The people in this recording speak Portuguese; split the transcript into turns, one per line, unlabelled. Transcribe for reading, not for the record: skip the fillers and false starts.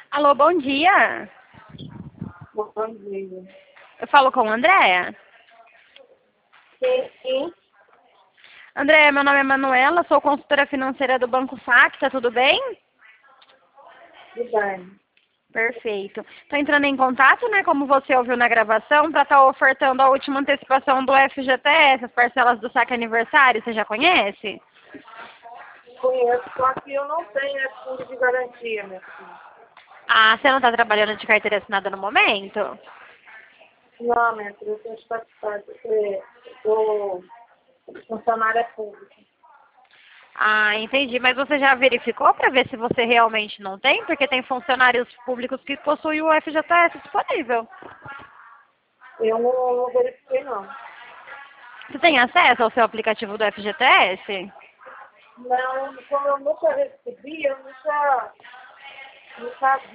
Alô, bom dia.
Bom dia.
Eu falo com a Andréa.
Sim,
Andréa, meu nome é Manuela, sou consultora financeira do Banco Facta, tudo bem?
tudo bem.
Perfeito. Estou entrando em contato, né, como você ouviu na gravação, para estar ofertando a última antecipação do FGTS, as parcelas do saque aniversário, você já conhece?
Conheço, só que eu não tenho esse fundo de garantia, minha filha.
Ah, você não está trabalhando de carteira assinada no momento?
Não, minha filha, eu estou estatutária, porque eu sou funcionária pública.
Ah, entendi. Mas você já verificou para ver se você realmente não tem? Porque tem funcionários públicos que possuem o FGTS disponível.
Eu não verifiquei, não.
Você tem acesso ao seu aplicativo do FGTS?
Não, como eu nunca recebi, eu nunca vi.